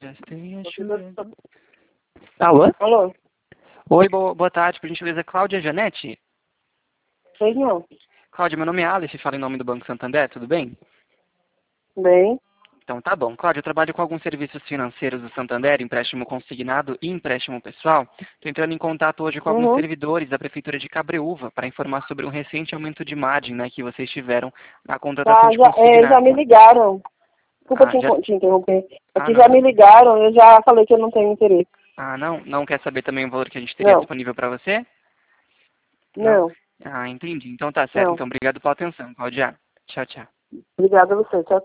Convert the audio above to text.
Alô? Alô? Oi, boa tarde, por gentileza, Cláudia Janete? Sei não. Cláudia, meu nome é Alice, falo em nome do Banco Santander, tudo bem? Bem, Então tá bom. Cláudia, eu trabalho com alguns serviços financeiros do Santander, empréstimo consignado e empréstimo pessoal. Estou entrando em contato hoje com alguns servidores da Prefeitura de Cabreúva para informar sobre um recente aumento de margem, né, que vocês tiveram na contratação de já consignado. me ligaram. Desculpa Ah, já... te interromper. ah, Aqui já não. me ligaram, eu já falei que eu não tenho interesse. Ah, não? Não quer saber também o valor que a gente teria Não, disponível para você? Não? não, Ah, entendi. Então tá certo. não. Então obrigado pela atenção, Cláudia. Tchau, tchau. Obrigada a você. Tchau.